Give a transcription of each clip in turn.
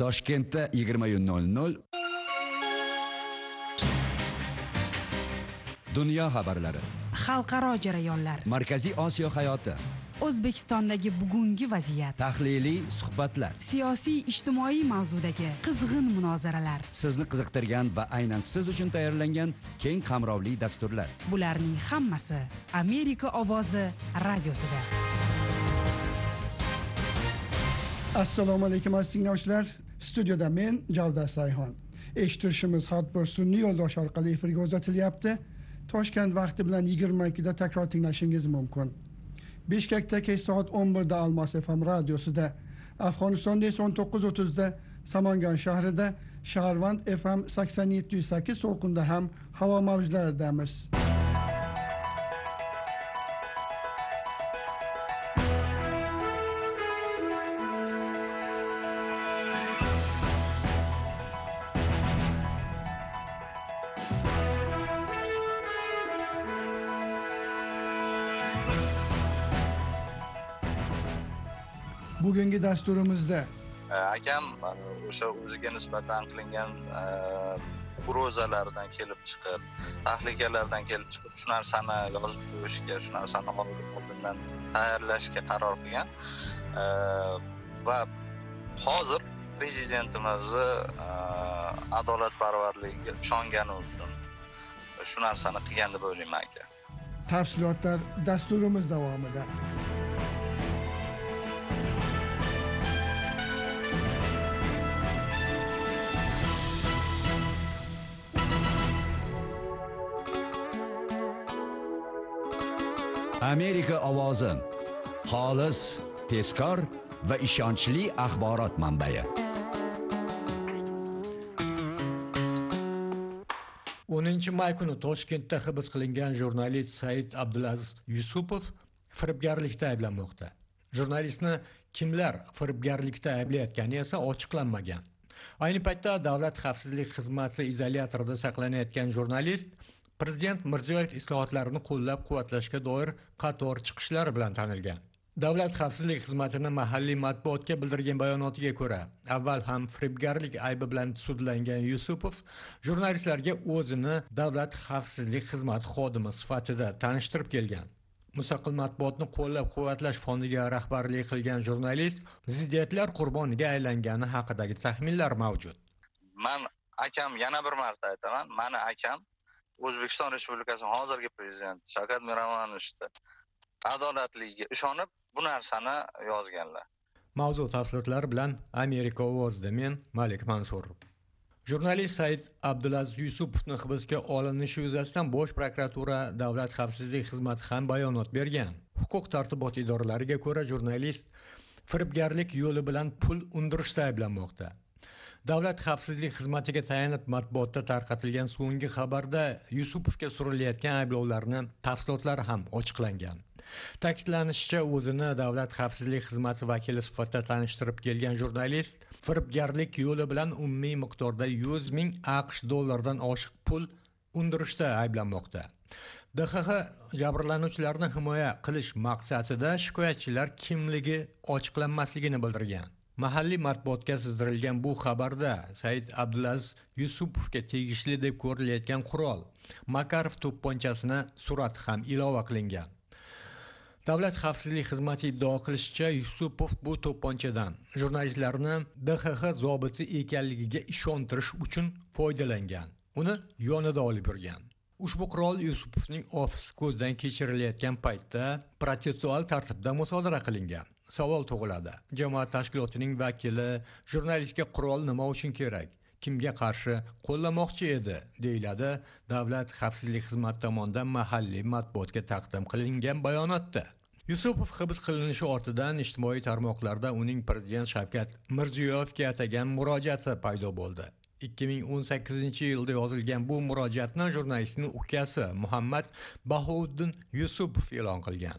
Toshkentda 20:00 Dunyo xabarlari, xalqaro jarayonlar, Markaziy Osiyo hayoti, O'zbekistondagi bugungi vaziyat, tahliliy suhbatlar, siyosiy ijtimoiy mavzudagi qizg'in munozaralar, sizni qiziqtirgan va aynan siz uchun tayyorlangan keng qamrovli dasturlar. bularning hammasi Amerika ovozi radiosida. Assalomu alaykum aziz tinglovchilar. Studiyada men Javdar Sayhon. Eshittirishimiz har bir sun'iy yo'ldosh orqali efirga uzatilyapti. Toshkent vaqti bilan 22 da takror tinglashingiz mumkin. Bishkekda kech soat 11 da Almos FM radiosida, Afg'onistonda esa 19:30 da Samangan shahrida, Shaharvand FM 87.8 to'lqinda ham havo mavjlaridamiz. Bugungi dasturimizda akam o'sha o'ziga nisbatan qilingan prozalardan kelib chiqib, tahlikalardan kelib chiqib, shu narsani yozib qo'yishga, shu narsani oldindan tayyorlashga qaror qilgan va hozir prezidentimizni adolatparvarligiga ishongani uchun shu narsani qilgan deb o'ylayman aka. tafsilotlar dasturimiz davomida. Amerika ovozi, xolis, tezkor va ishonchli axborot manbai. 10-may kuni Toshkentda hibs qilingan jurnalist Said Abdulaziz Yusupov firibgarlikda ayblanmoqda. Jurnalistni kimlar firibgarlikda ayblayotgani esa ochiqlanmagan. Ayni paytda Davlat xavfsizlik xizmati izolyatorida saqlanayotgan jurnalist Prezident Mirziyoyev islohotlarini qo'llab-quvvatlashga doir qator chiqishlar bilan tanilgan. Davlat xavfsizlik xizmatining mahalliy matbuotga bildirgan bayonotiga ko'ra, avval ham firibgarlik aybi bilan sudlangan Yusupov jurnalistlarga o'zini Davlat xavfsizlik xizmati xodimi sifatida tanishtirib kelgan. Mustaqil matbuotni qo'llab-quvvatlash fondiga rahbarlik qilgan jurnalist ziddiyatlar qurboniga aylangani haqidagi taxminlar mavjud. Men akam, yana bir marta aytaman, meni akam O'zbekiston Respublikasining hozirgi prezidenti Shavkat Miromonovich adolatligiga ishonib bu narsani yozganlar. Mavzu tafsilotlari bilan Amerika ovozida men Malik Mansur. Jurnalist Said Abdulaziz Yusupovning hibsga olinishi yuzasidan Bosh prokuratura Davlat xavfsizlik xizmati ham bayonot bergan. Huquq tartibot idoralariga ko'ra, jurnalist firibgarlik yo'li bilan pul undirishda ayblanmoqda. Davlat xavfsizlik xizmatiga tayanib matbuotda tarqatilgan so'nggi xabarda Yusupovga surilayotgan ayblovlarning tafsilotlari ham ochiqlangan. Ta'kidlanishicha, o'zini Davlat xavfsizlik xizmati vakili sifatida tanishtirib kelgan jurnalist firibgarlik yo'li bilan umumiy miqdorda 100 ming AQSh dollaridan oshiq pul undirishda ayblanmoqda. DXX jabrlanuvchilarni himoya qilish maqsadida shikoyatchilar kimligi ochiqlanmasligini bildirgan. Mahalliy matbuotga sizdirilgan bu xabarda Said Abdulaziz Yusupovga tegishli deb ko'rilayotgan qurol Makarov to'pponchasini surati ham ilova qilingan. Davlat xavfsizlik xizmati iddao qilishicha, Yusupov bu to'pponchadan jurnalistlarni DXX zobiti ekanligiga ishontirish uchun foydalangan. Uni yonida olib yurgan. Ushbu qurol Yusupovning ofisi ko'zdan kechirilayotgan paytda protsessual tartibda musodara qilingan. Savol tug'iladi. Jamoat tashkilotining vakili jurnalistga qurol nima uchun kerak? Kimga qarshi qo'llamoqchi edi, deyiladi Davlat xavfsizlik xizmati tomonidan mahalliy matbuotga taqdim qilingan bayonotda. Yusupov hibs qilinishi ortidan ijtimoiy tarmoqlarda uning Prezident Shavkat Mirziyoyevga atagan murojaati paydo bo'ldi. 2018-yilda yozilgan bu murojaatni jurnalistning ukasi Muhammad Bahouddin Yusupov e'lon qilgan.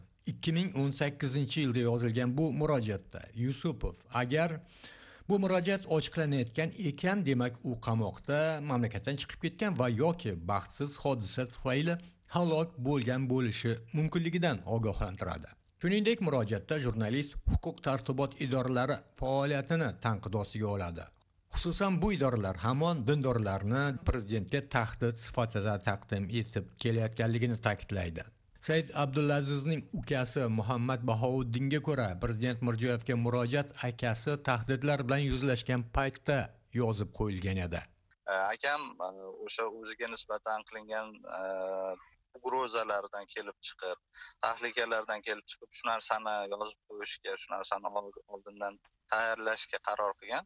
2018-yilda yozilgan bu murojaatda Yusupov agar bu murojaat ochiqlanayotgan ekan, demak u qamoqda, mamlakatdan chiqib ketgan va yoki baxtsiz hodisa tufayli halok bo'lgan bo'lishi mumkinligidan ogohlantiradi. Shuningdek, murojaatda jurnalist huquq tartibot idoralari faoliyatini tanqid ostiga oladi. Xususan bu idoralar hamon dindorlarni prezidentga tahdid sifatida taqdim etib kelayotganligini ta'kidlaydi. Said Abdulazizning ukasi Muhammad Bahouddinga ko'ra, prezident Mirziyoyevga murojaat akasi tahdidlar bilan yuzlashgan paytda yozib qo'yilgan edi. Akam o'sha o'ziga nisbatan qilingan ugrozalardan kelib chiqib, tahlikalardan kelib chiqib, shu narsani yozib qo'yishga, shu narsani oldindan tayyorlashga qaror qilgan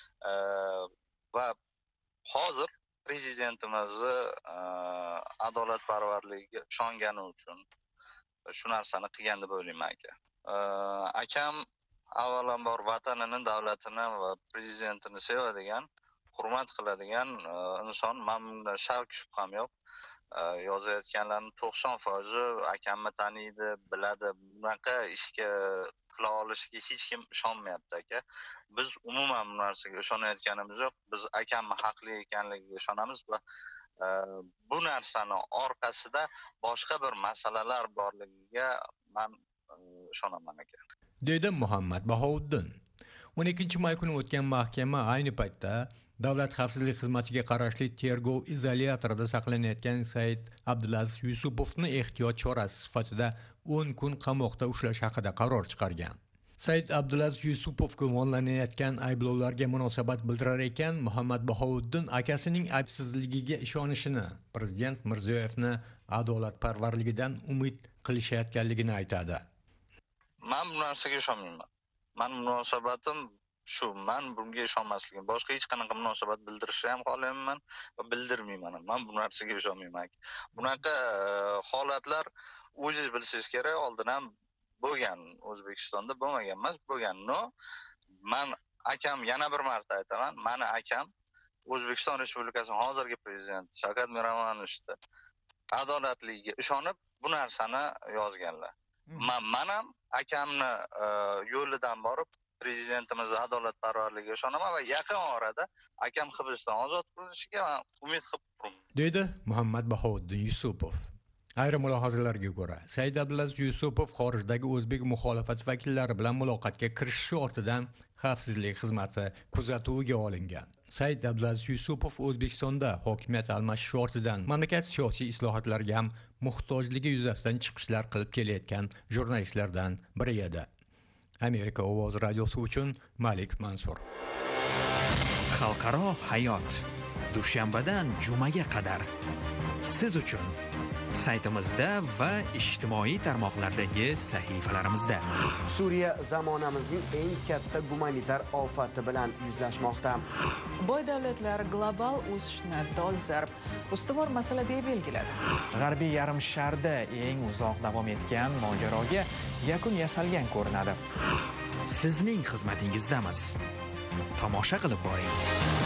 va hozir prezidentimizni adolatparvarligiga ishongani uchun shu narsani qilgan deb o'ylayman aka. Akam avvalambor vatanini, davlatini va prezidentini sevadigan, hurmat qiladigan inson. Men bundan shak shubham yo'q. Yozayotganlarning 90% akamni taniydi, biladi. Bunaqa ishga qila olishiga hech kim ishonmayapti aka. Biz umuman bu narsaga ishonayotganimiz yo'q. Biz akamni haqli ekanligiga ishonamiz va bu narsani orqasida boshqa bir masalalar borligiga men ishonaman aka. Dedi Muhammad Bahouddin. 12-may kuni o'tgan mahkama ayni paytda Davlat xavfsizlik xizmatiga qarashli tergov izolyatorida saqlanayotgan Said Abdulaziz Yusupovni ehtiyot chorasi sifatida 10 kun qamoqda ushlash haqida qaror chiqargan. Said Abdulaziz Yusupov gumonlanayotgan ayblovlarga munosabat bildirar ekan, Muhammad Bahouddin akasining aybsizligiga ishonishini, prezident Mirziyoyevni adolatparvarligidan umid qilishayotganligini aytadi. Men bu narsaga ishonmayman. Men munosabatim shu, men bunga ishonmasligim. Boshqa hech qanaqa munosabat bildirishni ham xohlamayman va bildirmayman. Men bu narsaga ishonmayman. Bunaqa holatlar o'zingiz bilsangiz kerak, oldin ham bo'lgan. O'zbekistonda bo'lmagan emas, bo'lgan. Men akam, yana bir marta aytaman, meni akam O'zbekiston Respublikasining hozirgi prezidenti Shavkat Miromonovichning adolatligiga ishonib bu narsani yozganlar. Men ham akamni yo'lidan borib prezidentimiz adolatparvarligiga ishonaman va yaqin orada akam hibsdan ozod qilinishiga umid qilib turaman. Dedi Muhammad Bahouddin Yusupov. Ayrim mulohazalarga ko'ra, Said Abdulaziz Yusupov xorijdagi o'zbek muxolifat vakillari bilan muloqotga kirishishi ortidan xavfsizlik xizmati kuzatuviga olingan. Said Abdulaziz Yusupov O'zbekistonda hokimiyat almashishi ortidan mamlakat siyosiy islohotlarga ham muhtojligi yuzasidan chiqishlar qilib kelayotgan jurnalistlardan biri edi. Amerika Ovozi radiosi uchun Malik Mansur. Xalqaro hayot dushanbadan jumaga qadar siz uchun saytimizda va ijtimoiy tarmoqlardagi sahifalarimizda. Suriya zamonamizning eng katta gumanitar ofati bilan yuzlashmoqda. Boy davlatlar global o'sishni dolzarb ustuvor masala deb belgiladi. G'arbiy yarim sharda eng uzoq davom etgan mojaroga yakun yasalgan ko'rinadi. Sizning xizmatingizdamiz. Tomosha qilib boring.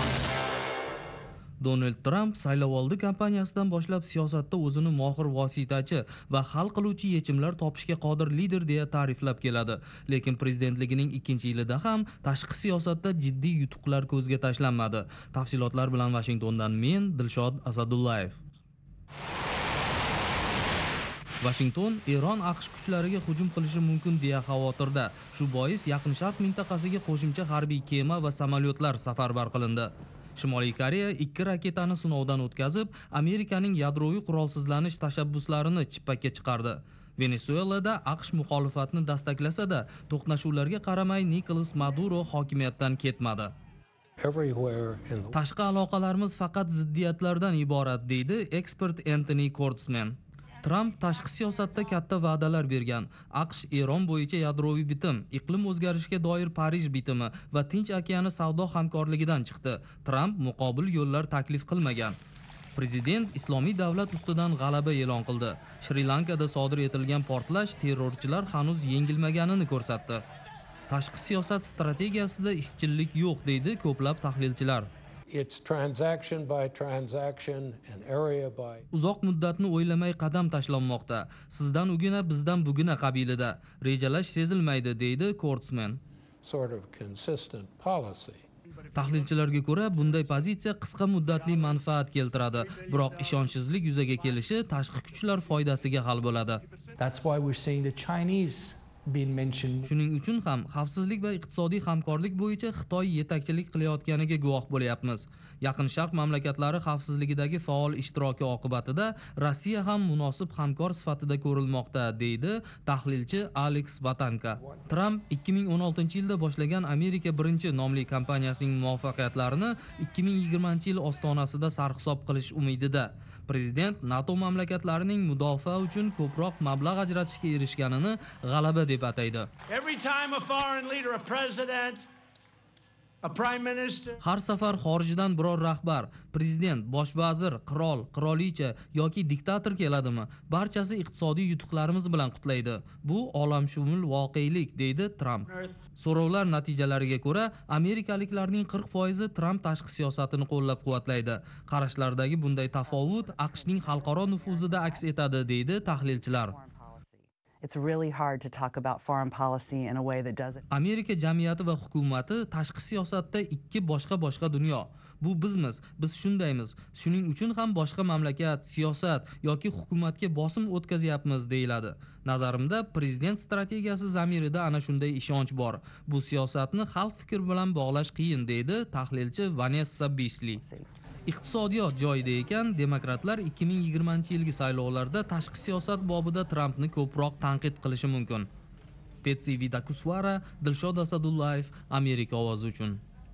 Donald Trump saylovoldi kampaniyasidan boshlab siyosatda o'zini mohir vositachi va hal qiluvchi yechimlar topishga qodir lider deya ta'riflab keladi. Lekin prezidentligining 2-yilida ham tashqi siyosatda jiddiy yutuqlar ko'zga tashlanmadi. Tafsilotlar bilan Washingtondan men Dilshod Asadullayev. Washington Eron AQSh kuchlariga hujum qilishi mumkin deya xavotirda. Shu bois Yaqin Sharq mintaqasiga qo'shimcha harbiy kema va samolyotlar safarbar qilindi. Shimoliy Koreya 2 raketani sinovdan o'tkazib, Amerikaning yadroviy qurolsizlanish tashabbuslarini chippakka chiqardi. Venesuelada AQSh muxolifatni dastaklasa-da, to'qnashuvlarga qaramay Nikolas Maduro hokimiyatdan ketmadi. Tashqi aloqalarimiz faqat ziddiyatlardan iborat, deydi ekspert Anthony Kortsman. Trump tashqi siyosatda katta va'dalar bergan. AQSh Eron bo'yicha yadroviy bitim, iqlim o'zgarishiga doir Parij bitimi va Tinch okeani savdo hamkorligidan chiqdi. Trump muqobil yo'llar taklif qilmagan. Prezident Islomiy davlat ustidan g'alaba e'lon qildi. Shri-Lankada sodir etilgan portlash terrorchilar hanuz yengilmaganini ko'rsatdi. Tashqi siyosat strategiyasida izchillik yo'q, deydi ko'plab tahlilchilar. Uzoq muddatni o'ylamay qadam tashlanmoqda. Sizdan ugina, bizdan bugina qabilida. Rejalash sezilmaydi, deydi Kortsman. Tahlilchilarga ko'ra, bunday pozitsiya qisqa muddatli manfaat keltiradi, biroq ishonchsizlik yuzaga kelishi tashqi kuchlar foydasiga hal bo'ladi. That's why we're seeing the Chinese Shuning uchun ham xavfsizlik va iqtisodiy hamkorlik bo'yicha Xitoy yetakchilik qilayotganiga guvoh bo'lyapmiz. Yaqin Sharq mamlakatlari xavfsizligidagi faol ishtiroki oqibatida Rossiya ham munosib hamkor sifatida ko'rilmoqda, deydi tahlilchi Alex Vatanka. Tramp 2016-yilda boshlagan Amerika birinchi nomli kompaniyasining muvaffaqiyatlarini 2020-yil ostonasida sarhisob qilish umidida. Prezident NATO mamlakatlarining mudofaa uchun ko'proq mablag' ajratishga erishganini g'alaba deb ataydi. Har safar xorijdan biror rahbar, prezident, bosh vazir, qirol, qirolicha yoki diktator keladimi, barchasi iqtisodiy yutuqlarimiz bilan qutlaydi. Bu olamshumul voqelik, deydi Tramp. So'rovlar natijalariga ko'ra, amerikaliklarning 40% Tramp tashqi siyosatini qo'llab-quvvatlaydi. Qarashlardagi bunday tafovut AQShning xalqaro nufuzida aks etadi, deydi tahlilchilar. It's really hard to talk about foreign policy in a way that doesn't. Amerika jamiyati va hukumati tashqi siyosatda ikki boshqa dunyo. Bu bizmiz, biz shundaymiz. Shuning uchun ham boshqa mamlakat, siyosat yoki hukumatga bosim o'tkazyapmiz, deyiladi. Nazarimda prezident strategiyasi zamirida ana shunday ishonch bor. Bu siyosatni xalq fikri bilan bog'lash qiyin, deydi tahlilchi Vanessa Beasley. Iqtisodiyot joyida ekan, demokratlar 2020-yilgi saylovlarda tashqi siyosat bobida Trampni ko'proq tanqid qilishi mumkin. Petsi Vidakuswara, Dilshod Asadullayev, Amerika ovozi uchun.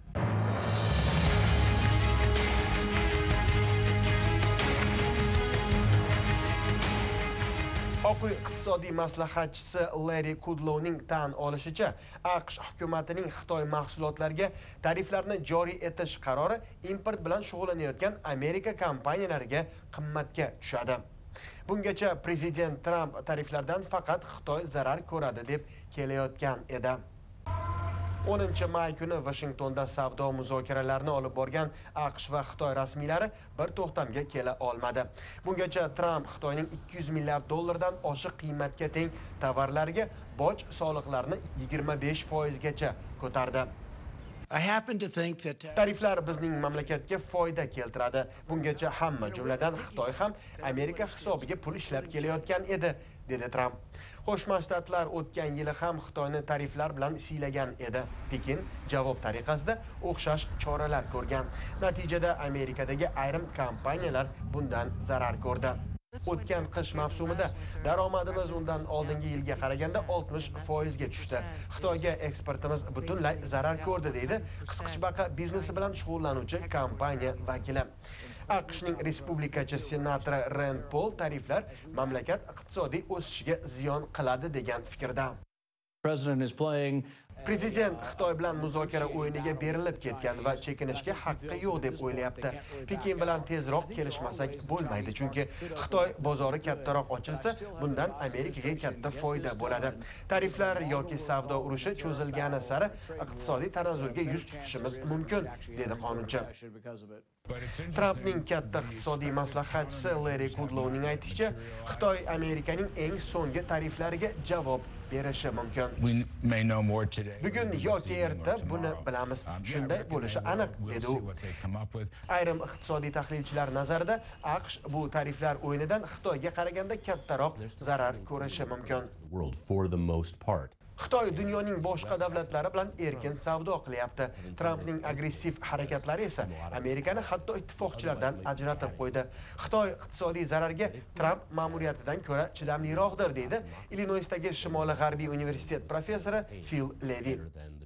Oq uy iqtisodiy maslahatchisi Larry Kudlowning tan olishicha, AQSh hukumatining Xitoy mahsulotlariga tariflarni joriy etish qarori import bilan shug'ullanayotgan Amerika kompaniyalariga qimmatga tushadi. Bungacha prezident Tramp tariflardan faqat Xitoy zarar ko'radi deb kelayotgan edi. 10-may kuni Washingtonda savdo muzokaralarini olib borgan AQSh va Xitoy rasmiylari bir to'xtamga kela olmadi. Bungacha Tramp Xitoyning $200 milliard oshiq qiymatga teng tovarlariga boj soliqlarini 25% gacha ko'tardi. Tariflar bizning mamlakatga foyda keltiradi. Bungacha hamma, jumladan Xitoy ham Amerika hisobiga pul ishlab kelayotgan edi, dedi Tramp. Qo'shma Shtatlar o'tgan yili ham Xitoyni tariflar bilan siylagan edi. Pekin javob tariqasida o'xshash choralar ko'rgan. Natijada Amerikadagi ayrim kompaniyalar bundan zarar ko'rdi. O'tgan qish mavsumida daromadimiz undan oldingi yilga qaraganda 60% ga tushdi. Xitoyga eksportimiz butunlay zarar ko'rdi, deydi qisqichbaqa biznesi bilan shug'ullanuvchi kompaniya vakili. AQShning respublikachi senatori Rand Paul tariflar mamlakat iqtisodiy o'sishiga ziyon qiladi degan fikrda. Prezident Xitoy bilan muzokara o'yiniga berilib ketgan va chekinishga haqqi yo'q deb o'ylayapti. Pekin bilan tezroq kelishmasak bo'lmaydi, chunki Xitoy bozori kattaroq ochilsa, bundan Amerikaga katta foyda bo'ladi. Tariflar yoki savdo urushi cho'zilgani sari iqtisodiy tanazzulga yuz tutishimiz mumkin, dedi qonunchi. Trampning katta iqtisodiy maslahatchisi Larry Kudlowning aytishicha, Xitoy Amerikaning eng so'nggi tariflariga javob berishi mumkin. Bugun yoki erta buni bilamiz. Shunday bo'lishi aniq, dedi u. Ayrim iqtisodiy tahlilchilar nazarida AQSh bu tariflar o'yinidan Xitoyga qaraganda kattaroq zarar ko'rishi mumkin. Xitoy dunyoning boshqa davlatlari bilan erkin savdo qilyapti. Trampning agressiv harakatlari esa Amerikani hatto ittifoqchilardan ajratib qo'ydi. Xitoy iqtisodiy zararga Tramp ma'muriyatidan ko'ra chidamliroqdir, deydi Illinoisdagi Shimoliy G'arbiy universitet professori Phil Levy.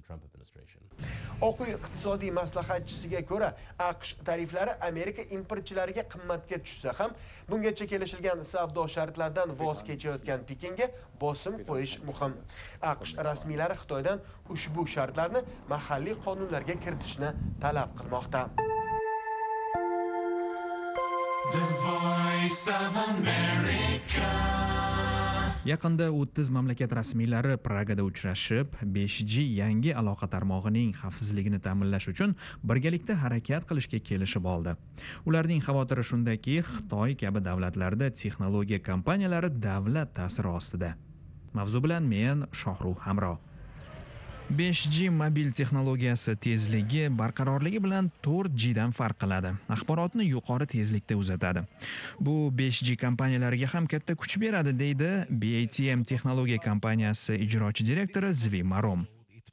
Oq uy iqtisodiy maslahatchisiga ko'ra, AQSh tariflari Amerika importchilariga qimmatga tushsa ham, bungacha kelishilgan savdo shartlaridan voz kechayotgan Pekinga bosim qo'yish muhim. AQSh rasmiylari Xitoydan ushbu shartlarni mahalliy qonunlarga kiritishni talab qilmoqda. The Voice of America. Yaqinda 30 mamlakat rasmiylari Pragada uchrashib, 5G yangi aloqa tarmog'ining xavfsizligini ta'minlash uchun birgalikda harakat qilishga kelishib oldi. Ularning xavotiri shundaki, Xitoy kabi davlatlarda texnologiya kompaniyalari davlat ta'siri ostida. Mavzu bilan men Shohruh Hamro. 5G mobil texnologiyasi tezligi barqarorligi bilan 4G dan farq qiladi. Axborotni yuqori tezlikda uzatadi. Bu 5G kompaniyalariga ham katta kuch beradi, deydi BATM texnologiya kompaniyasi ijrochi direktori Zvi Marom.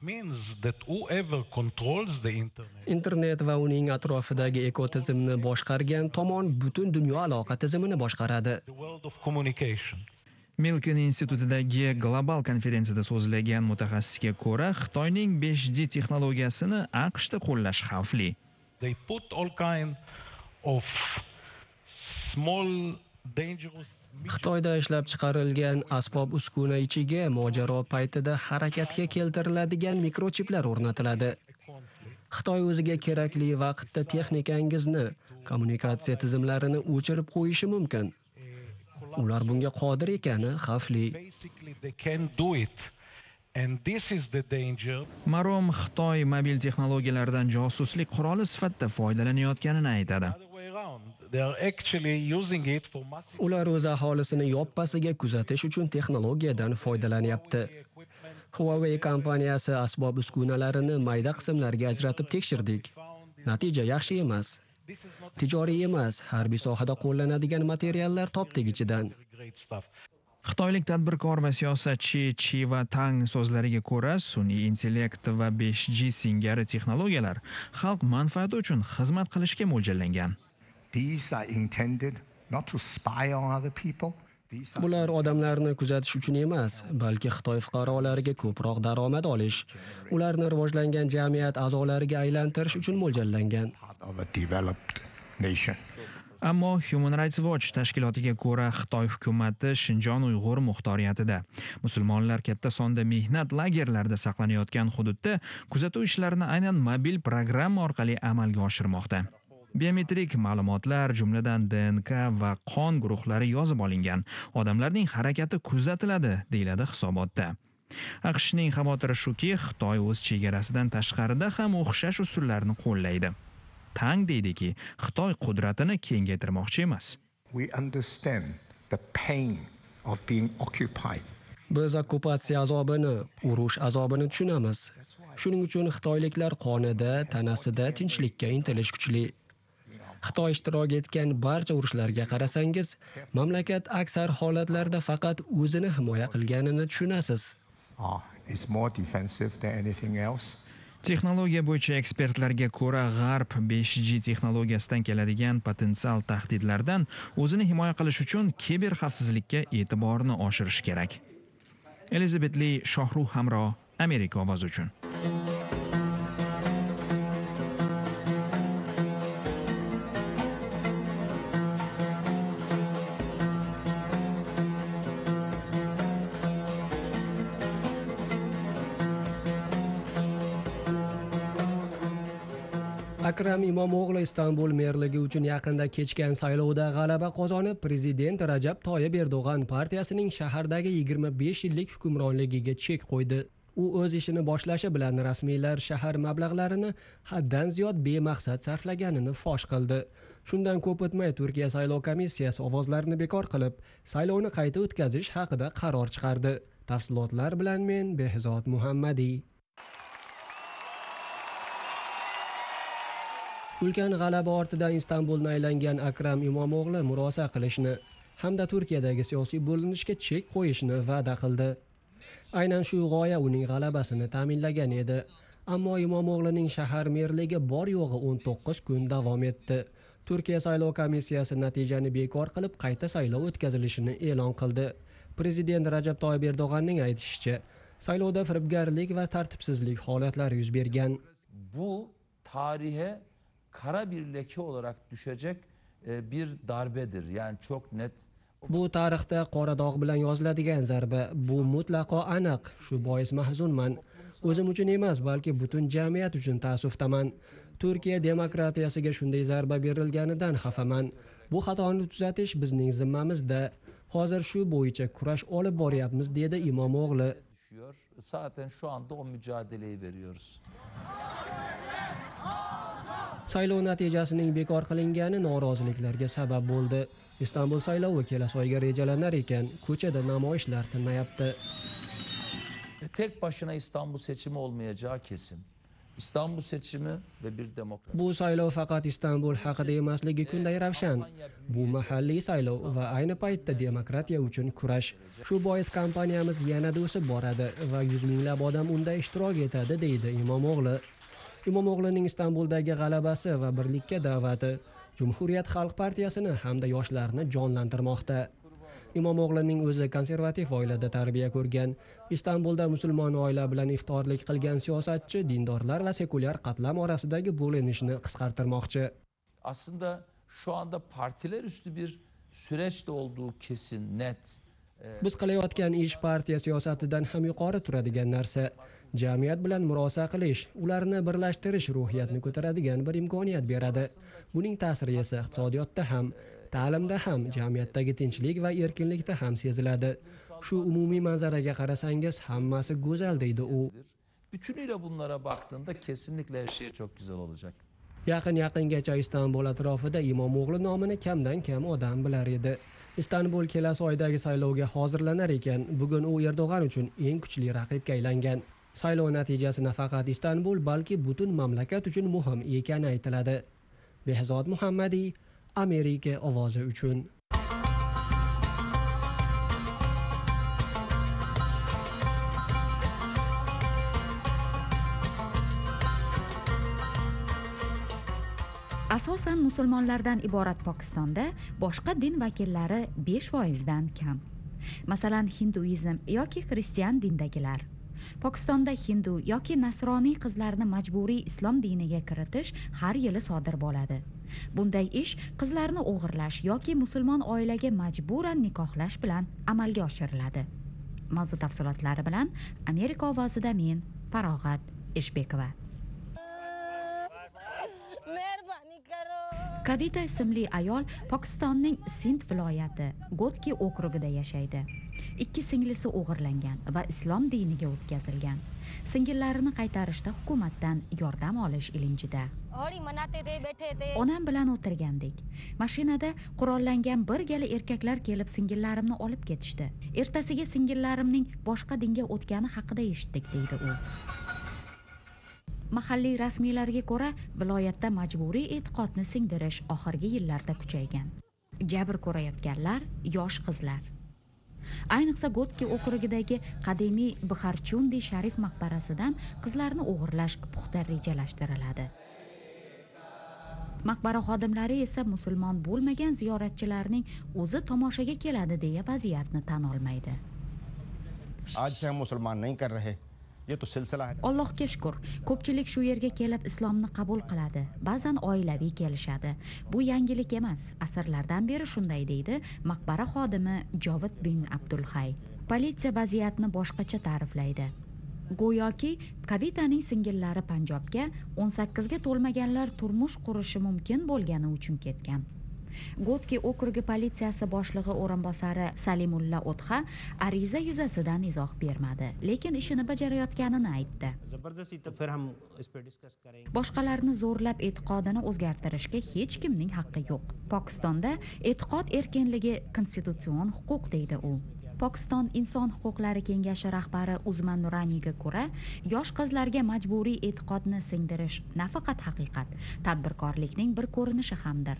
Internet va uning atrofidagi ekotizimni boshqargan tomon butun dunyo aloqa tizimini boshqaradi. Milken institutidagi global konferensiyada so'zlagan mutaxassisga ko'ra, Xitoyning 5G texnologiyasini AQShda qo'llash xavfli. Xitoyda ishlab chiqarilgan asbob-uskuna ichiga mojaro paytida harakatga keltiriladigan mikrochiplar o'rnatiladi. Xitoy o'ziga kerakli vaqtda texnikangizni, kommunikatsiya tizimlarini o'chirib qo'yishi mumkin. Ular bunga qodir ekani xavfli. Marom Xitoy mobil texnologiyalaridan josuslik quroli sifatida foydalanayotganini aytadi. Ular o'z aholisini yoppasiga kuzatish uchun texnologiyadan foydalanyapti. Huawei kompaniyasi asbob-uskunalarini mayda qismlarga ajratib tekshirdik. Natija yaxshi emas. Tijoriy emas, harbiy sohada qo'llanadigan materiallar topdik ichidan. Xitoylik tadbirkor va siyosatchi Chiva Tang so'zlariga ko'ra, sun'iy intellekt va 5G singari texnologiyalar xalq manfaati uchun xizmat qilishga mo'ljallangan. Bular odamlarni kuzatish uchun emas, balki Xitoy fuqarolariga ko'proq daromad olish, ularni rivojlangan jamiyat a'zolariga aylantirish uchun mo'ljallangan. Ammo Human Rights Watch tashkilotiga ko'ra, Xitoy hukumati Shinjon Uyg'ur muxtoriyatida musulmonlar katta sonda mehnat lagerlarida saqlanayotgan hududda kuzatuv ishlarini aynan mobil programma orqali amalga oshirmoqda. Biometrik ma'lumotlar, jumladan DNK va qon guruhlari yozib olingan. Odamlarning harakati kuzatiladi, deyiladi hisobotda. AQShning xavotiri shuki, Xitoy o'z chegarasidan tashqarida ham o'xshash usullarni qo'llaydi. Tang deydiki, Xitoy qudratini kengaytirmoqchi emas. Biz okkupatsiya azobini, urush azobini tushunamiz. Shuning uchun xitoyliklar qonida, tanasida tinchlikka intilish kuchli. Xitoy ishtirok etgan barcha urushlarga qarasangiz, mamlakat aksar holatlarda faqat o'zini himoya qilganini tushunasiz. Texnologiya bo'yicha ekspertlarga ko'ra, G'arb 5G texnologiyasidan keladigan potensial tahdidlardan o'zini himoya qilish uchun kiber xavfsizlikka e'tiborni oshirish kerak. Elizabeth Lee, Shohruh Hamro, Amerika ovozi uchun. Akram Imomo'g'li Istanbul merligi uchun yaqinda kechgan saylovda g'alaba qozonib, prezident Rajab Toyyib Erdo'g'an partiyasining shahardagi 25 yillik hukmronligiga chek qo'ydi. U o'z ishini boshlashi bilan rasmiylar shahar mablag'larini haddan ziyod bemaqsad sarflaganini fosh qildi. Shundan ko'p o'tmay Turkiya saylov komissiyasi ovozlarni bekor qilib, saylovni qayta o'tkazish haqida qaror chiqardi. Tafsilotlar bilan men Behzod Muhammadiy. Ulkan g'alaba ortidan Istanbulni aylangan Akram Imomo'g'li murosa qilishni hamda Turkiyadagi siyosiy bo'linishga chek qo'yishni va'da qildi. Aynan shu g'oya uning g'alabasini ta'minlagan edi. Ammo Imomo'g'lining shahar merligi bor yo'g'i 19 kun davom etdi. Turkiya saylov komissiyasi natijani bekor qilib, qayta saylov o'tkazilishini e'lon qildi. Prezident Rajab Toyyib Erdo'g'anning aytishicha, saylovda firibgarlik va tartibsizlik holatlari yuz bergan. Bu tarihe kara bir leke olarak düşecek bir darbedir. Yani çok net. Bu tarixda qora dog' bilan yoziladigan zarba. Bu mutlaqo aniq. Shu bois mahzunman. O'zim uchun emas, balki butun jamiyat uchun ta'assufdaman. Turkiya demokratiyasiga shunday zarba berilganidan xafaman. Bu xatoni tuzatish bizning zimmamizda. Hozir shu bo'yicha kurash olib boryapmiz, dedi Imomo'g'li. Zaten şu anda o mücadeleyi veriyoruz. Saylov natijasining bekor qilingani noroziliklarga sabab bo'ldi. Istanbul saylovi kelasi oyga rejalanar ekan, ko'chada namoyishlar tinmayapti. tek başına İstanbul seçimi olmayacağı kesin. İstanbul seçimi ve bir demokrasi. Bu saylov faqat Istanbul haqida emasligi kunday ravshan. Bu mahalliy saylov va ayni paytda demokratiya uchun kurash. Shu bois kampaniyamiz yanada o'sib boradi va yuz minglab odam unda ishtirok etadi, deydi Imomo'g'li. Imomo'g'lining Istanbuldagi g'alabasi va birlikka da'vati Cumhuriyet Xalq partiyasini hamda yoshlarni jonlantirmoqda. Imomo'g'lining o'zi konservativ oilada tarbiya ko'rgan. Istanbulda musulmon oila bilan iftorlik qilgan siyosatchi dindorlar va sekulyar qatlam orasidagi bo'linishni qisqartirmoqchi. Aslında şu anda partiler üstü bir süreçte olduğu kesin, net. Biz qilayotgan ish partiya siyosatidan ham yuqori turadigan narsa. Jamiyat bilan murosa qilish, ularni birlashtirish ruhiyatni ko'taradigan bir imkoniyat beradi. Buning ta'siri esa iqtisodiyotda ham, ta'limda ham, jamiyatdagi tinchlik va erkinlikda ham seziladi. Shu umumiy manzaraga qarasangiz hammasi go'zal, deydi u. Bütünüyle bunlara baktığında kesinlikle her şey çok güzel olacak. Yaqingacha Istanbul atrofida Imomo'g'li nomini kamdan kam odam bilar edi. Istanbul kelasi oydagi saylovga hozirlanar ekan, bugun u Erdo'g'an uchun eng kuchli raqibga aylangan. Saylov natijasi nafaqat Istanbul, balki butun mamlakat uchun muhim ekani aytiladi. Behzod Muhammadiy, Amerika ovozi uchun. Asosan musulmonlardan iborat Pokistonda boshqa din vakillari 5%dan kam. Masalan, hinduizm yoki xristian dindagilar. Pokistonda hindu yoki nasroniy qizlarni majburiy islom diniga kiritish har yili sodir bo'ladi. Bunday ish qizlarni o'g'irlash yoki musulmon oilaga majburan nikohlash bilan amalga oshiriladi. Mavzu tafsilotlari bilan Amerika ovozida men Farog'at Eshbekova. Kavita ismli ayol Pokistonning Sind viloyati Gotki okrugida yashaydi. 2 singlisi o'g'irlangan va islom diniga o'tkazilgan. Singillarini qaytarishda hukumatdan yordam olish ilinjida. Onam bilan o'tirgandik. Mashinada qurollangan bir gala erkaklar kelib singillarimni olib ketishdi. Ertasiga singillarimning boshqa dinga o'tgani haqida eshitdik, deydi u. Mahalliy rasmiylarga ko'ra, viloyatda majburiy e'tiqodni singdirish oxirgi yillarda kuchaygan. Jabr ko'rayotganlar yosh qizlar. Ayniqsa Gotki okrugidagi qadimiy Bixarchundi Sharif maqbarasidan qizlarni o'g'irlash puxta rejalashtiriladi. Maqbara xodimlari esa musulmon bo'lmagan ziyoratchilarning o'zi tomoshaga keladi deya vaziyatni tan olmaydi. आज से हम मुसलमान नहीं कर रहे Allohga shukr, ko'pchilik shu yerga kelib islomni qabul qiladi. Ba'zan oilaviy kelishadi. Bu yangilik emas, asrlardan beri shunday, deydi maqbara xodimi Jovid bin Abdulhay. Politsiya vaziyatni boshqacha ta'riflaydi. Go'yoki Kavitaning singillari Panjobga 18 ga to'lmaganlar turmush qurishi mumkin bo'lgani uchun ketgan. Gotki okrugi politsiyasi boshlig'i o'rinbosari Salimulla O'txa ariza yuzasidan izoh bermadi, lekin ishini bajarayotganini aytdi. Boshqalarni zo'rlab e'tiqodini o'zgartirishga hech kimning haqqi yo'q. Pokistonda e'tiqod erkinligi konstitutsion huquq, deydi u. Pokiston Inson huquqlari kengashi rahbari Uzman Nuraniyga ko'ra, yosh qizlarga majburiy e'tiqodni singdirish nafaqat haqiqat, tadbirkorlikning bir ko'rinishi hamdir.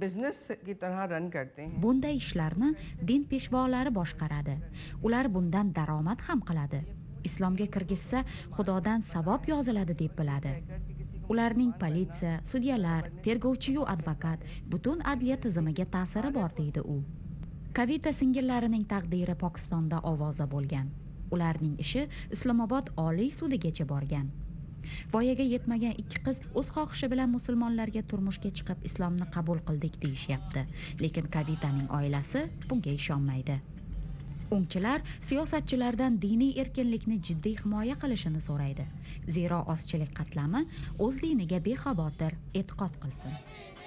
Bunday ishlarni din peshvolari boshqaradi. Ular bundan daromad ham qiladi. Islomga kirgizsa, Xudodan savob yoziladi deb biladi. Ularning politsiya, sudyalar, tergovchi-yu advokat butun adliya tizimiga ta'siri bor, deydi u. Kavita singillarining taqdiri Pokistonda ovoza bo'lgan. Ularning ishi Islomobod Oliy sudigacha borgan. Voyaga yetmagan 2 qiz o'z xohishi bilan musulmonlarga turmushga chiqib islomni qabul qildik deyishyapti, lekin Kavitaning oilasi bunga ishonmaydi. O'ngchilar siyosatchilardan diniy erkinlikni jiddiy himoya qilishini so'raydi. Zero ozchilik qatlami o'z diniga bexavotir e'tiqod qilsin.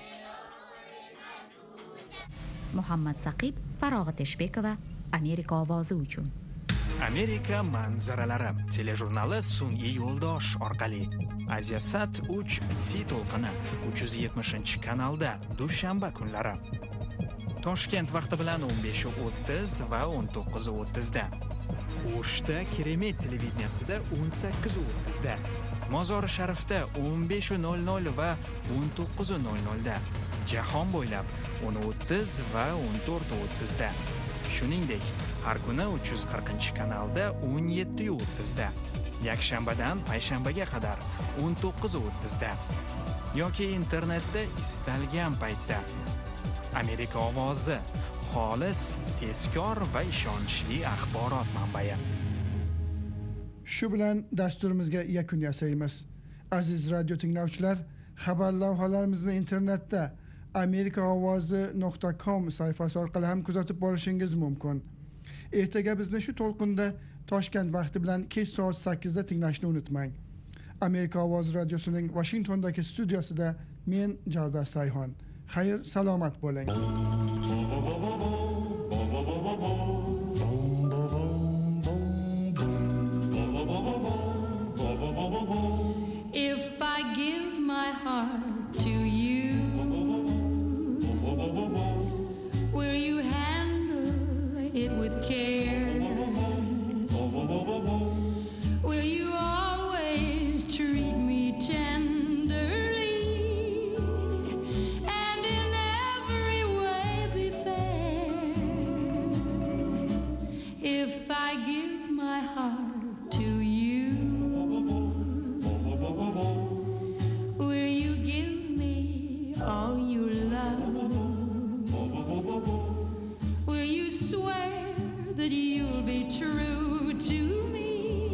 Muhammad Saqib, Farog'at Eshbekova, Amerika ovozi uchun. Amerika manzaralari telejurnali sun'iy yo'ldosh orqali Aziyasat 3 C to'lqini 370-kanalda dushanba kunlari. Toshkent vaqti bilan 15:30 va 19:30 da. O'shda Keremet televideniyasida 18:30 da, Mozori Sharifda 15:00 va 19:00 da, jahon bo'ylab 10:30 va 14:30 da. Shuningdek, har kuni 340-kanalda 17:30 da, yakshanbadan payshanbaga qadar 19:30 da yoki internetda istalgan paytda. Amerika ovozi, xolis, tezkor va ishonchli axborot manbai. Shu bilan dasturimizga yakun yasaymiz. Aziz radio tinglovchilar, xabar lavhalarimizni internetda amerikaovozi.com sayfasi orqali ham kuzatib borishingiz mumkin. Ertaga bizni shu to'lqinda Toshkent vaqti bilan kech soat 8 da tinglashni unutmang. Amerika ovozi radiosining Washingtondagi studiosida men Javdar Sayhon. Xayr, salomat bo'ling. If I give my heart to you, will you handle it with care? Will you always treat me tenderly and in every way be fair? If I give my heart to you, will you give me all you love? Will you swear that you'll be true to me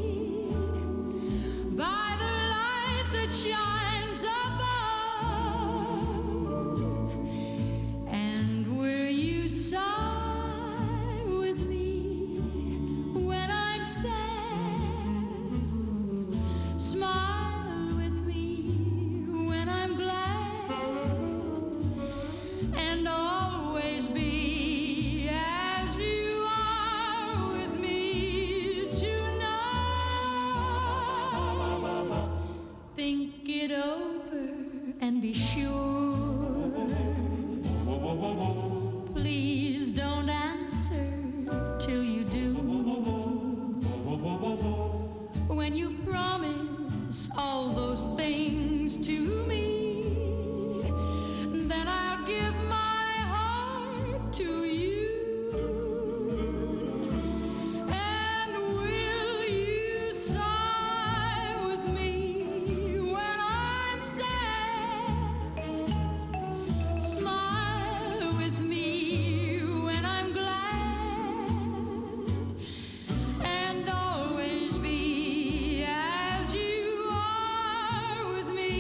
by the light that shines above? And will you sigh with me when I'm sad? Smile with me when I'm glad, and always be as you are with me tonight. Think it over and be sure. Please don't answer till you do. When you promise all those things to me, then I'll give my heart to you. And will you sigh with me when I'm sad? Smile with me when I'm glad, and always be as you are with me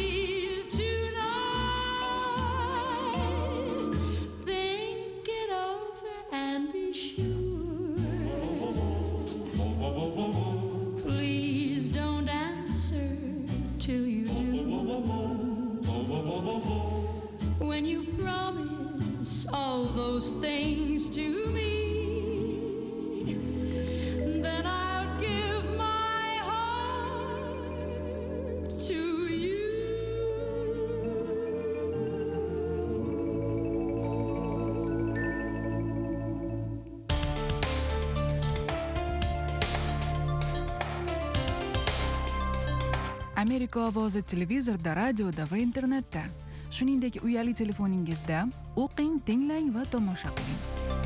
tonight. Think it over and be sure. Please don't answer till you do. When you promise all those things to me, then I'll give my heart to you. Amerika ovozi televizorda, radioda va internetda, shuningdek uyali telefoningizda o'qing, tinglang va tomosha qiling.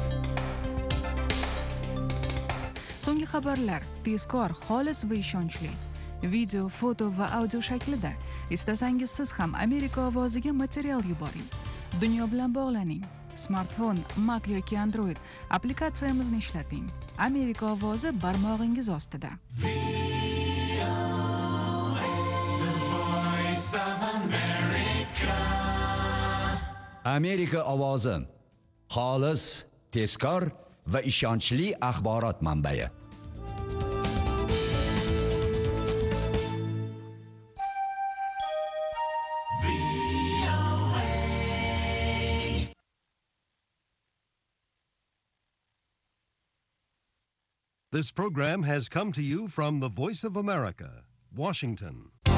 So'nggi xabarlar tezkor, xolis va ishonchli. Video, foto va audio shaklida. Istasangiz siz ham Amerika ovoziga material yuboring. Dunyo bilan bog'laning. Smartfon, Mac yoki Android applikatsiyamizni ishlating. Amerika ovozi barmog'ingiz ostida. Amerika ovozi, xolis, tezkor va ishonchli axborot manbai. This program has come to you from the Voice of America, Washington.